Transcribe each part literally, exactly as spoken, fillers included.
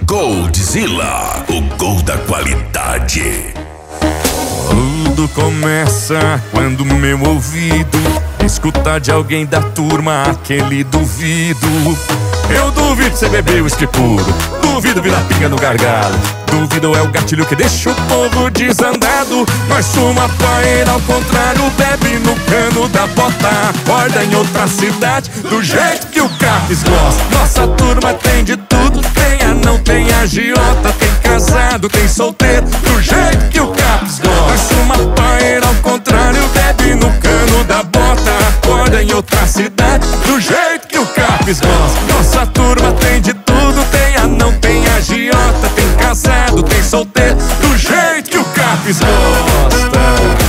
Goldzilla, o gol da qualidade. Tudo começa quando meu ouvido escuta de alguém da turma aquele duvido. Eu duvido cê beber uísque puro, duvido virar pinga no gargalo, duvido é o gatilho que deixa o povo desandado. Nós fuma paeira ao contrário, bebe no cano da bota, acorda em outra cidade do jeito que o Capes gosta. Nossa turma tem de tudo, tem anão, tem agiota, tem casado, tem solteiro, do jeito que o Capes gosta. Nós fuma paeira ao contrário, bebe no cano da bota, acorda em outra cidade do jeito que o Capes gosta. Nossa turma tem de tudo, tem anão, tem agiota, tem casado, tem solteiro, do jeito que o Capes gosta.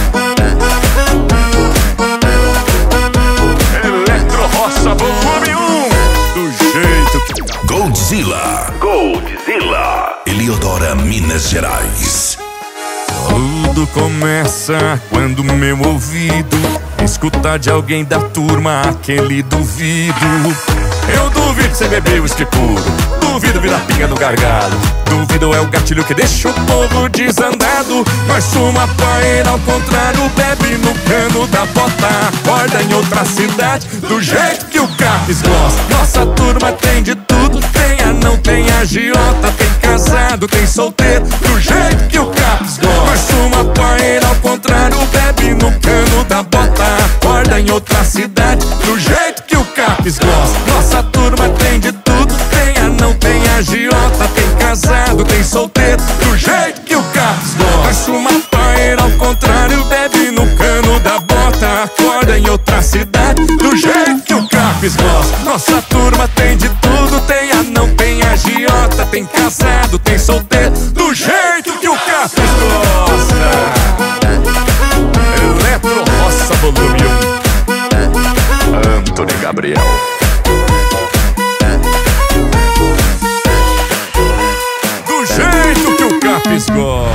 Eletro Roça volume um, do jeito que... Goldzilla, Goldzilla, Eliodora, Minas Gerais. Tudo começa quando meu ouvido escuta de alguém da turma aquele duvido. Eu duvido cê beber uísque puro, duvido virar pinga no gargalo, duvido é o gatilho que deixa o povo desandado. Nós fuma paeira ao contrário, bebe no cano da bota, acorda em outra cidade do jeito que o Capes gosta. Nossa turma tem de tudo, tem anão, tem agiota, tem casado, tem solteiro, do jeito que o Capes gosta. Nós fuma paeira ao contrário, bebe no cano da bota, acorda em outra cidade do jeito que o Capes gosta. Nossa turma tem de tudo, tem anão, tem agiota, tem casado, tem solteiro, do jeito que o Capes gosta. Nós fuma paeira ao contrário, bebe no cano da bota, acorda em outra cidade do jeito que o Capes gosta. Nossa turma tem de tudo, tem anão, tem agiota, tem casado, tem solteiro, do jeito que o Capes gosta. Eletro Roça volume um, Antônio Gabriel. Do jeito que o Capes gosta.